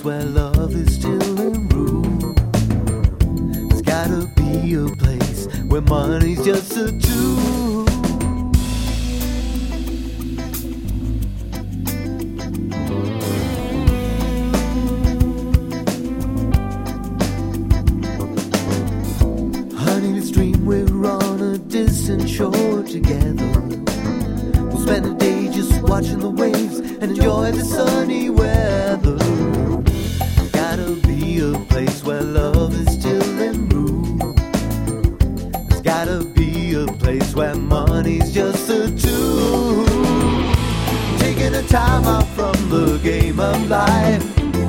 where love is still in rule. There's gotta be a place where money's just a tool. Honey, let's dream we're on a distant shore together. We'll spend a day just watching the waves and enjoy the sunny weather. Gotta be a place where love is still in rule. There's gotta be a place where money's just a tool. Taking a time out from the game of life.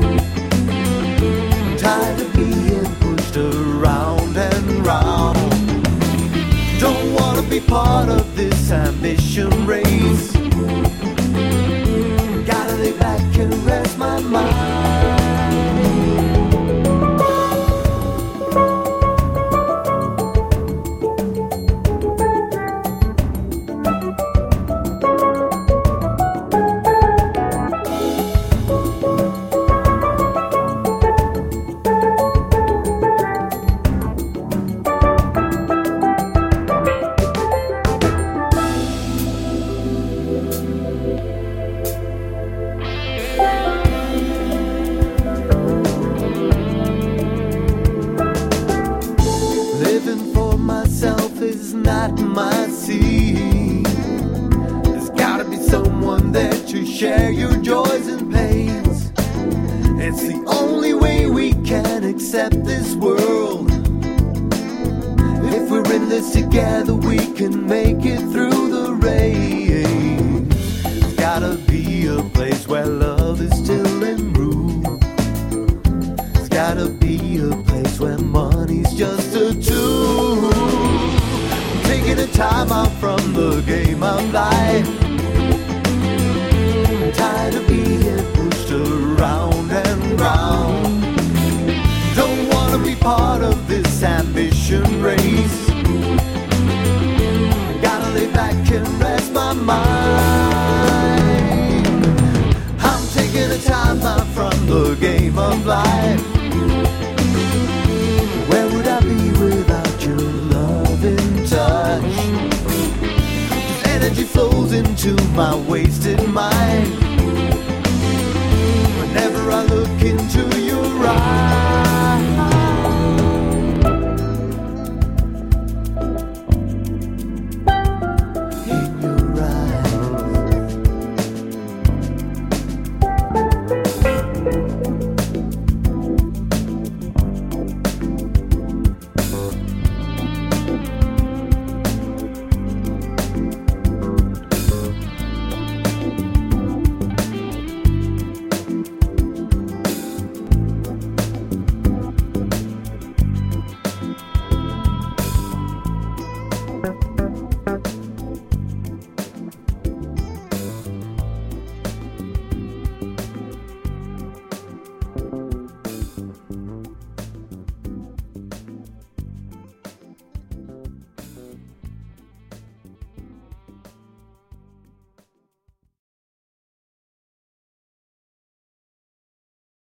I'm tired of being pushed around and round. Don't wanna be part of this ambition race. Gotta lay back and rest my mind. Living for myself is not my scene. There's gotta be someone there to share your joys and pains. It's the only way we can accept this world. If we're in this together, we can make it through the rain. There's gotta be a place where love is still in rule. There's gotta be a place where money's just a tool. I'm taking a time out from the game of life. I'm tired of being pushed around and round. Don't wanna be part of this ambition race. Gotta lay back and rest my mind. I'm taking a time out from the game of life. Where would I be without your loving touch? This energy flows into my wasted mind.